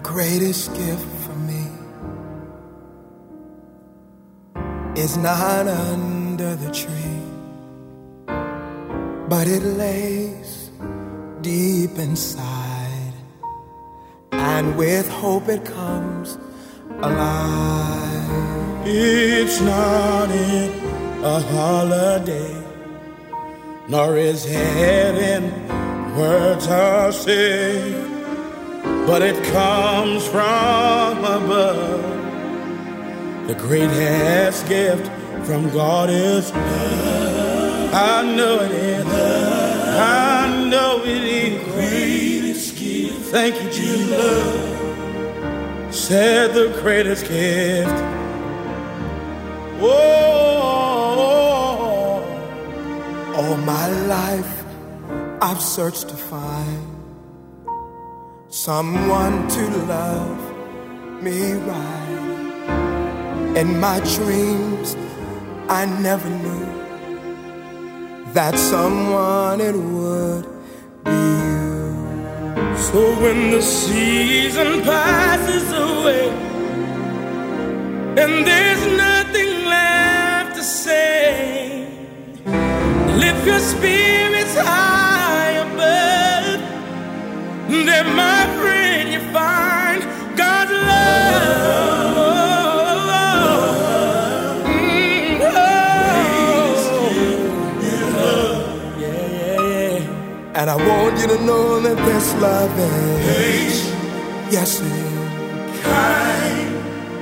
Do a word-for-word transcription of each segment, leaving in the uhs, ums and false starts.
greatest gift for me is not under the tree, but it lays deep inside, and with hope it comes alive. It's not in a holiday, nor is heaven words are said, but it comes from above. The greatest gift from God is love. I know it is. I know it is. The greatest gift. Thank you, Jesus. Love. Said the greatest gift. Whoa. All my life I've searched to find someone to love me right. In my dreams I never knew that someone it would be you. So when the season passes away and there's nothing left to say, lift your spirits high above. Then, my friend, you find God's love. Mm, oh. Yeah, yeah, yeah. And I want you to know that this love is Patient. Yes, it is. Kind.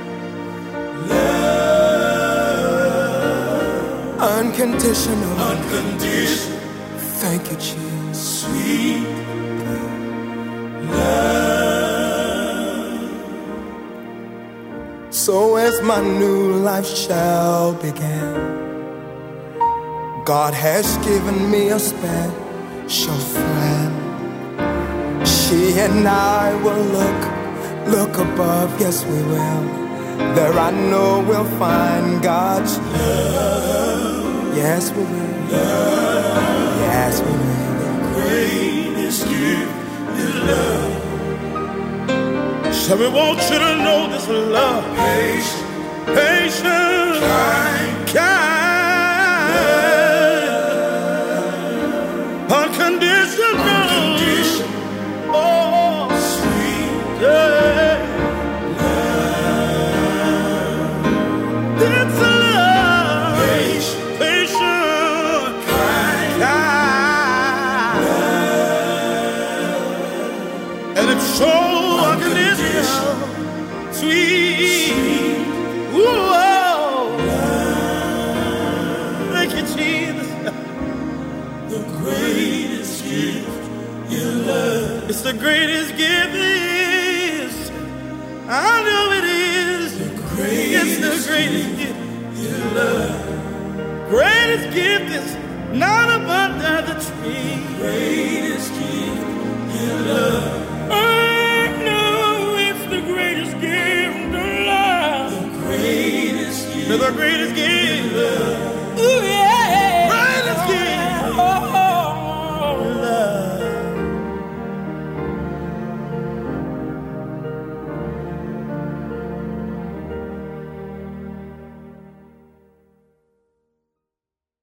Love. Unconditional. Unconditional. Thank you, Jesus. Sweet love. So as my new life shall begin, God has given me a special friend. She and I will look, look above, yes we will. There I know we'll find God's love. Yes we will. Love. Yes we will. Greatest gift is love. So we want you to know this love. Patient, patient, kind, kind, love. Unconditional, unconditional. Oh, sweet, yeah. Love. It's a love. Patient, patient, kind, kind, love. And it's so unconditional, sweet. Ooh, oh. Thank you, Jesus. The greatest gift you love. It's the greatest gift it is. I know it is. The greatest it's the greatest gift you love. Greatest gift is not up under the tree.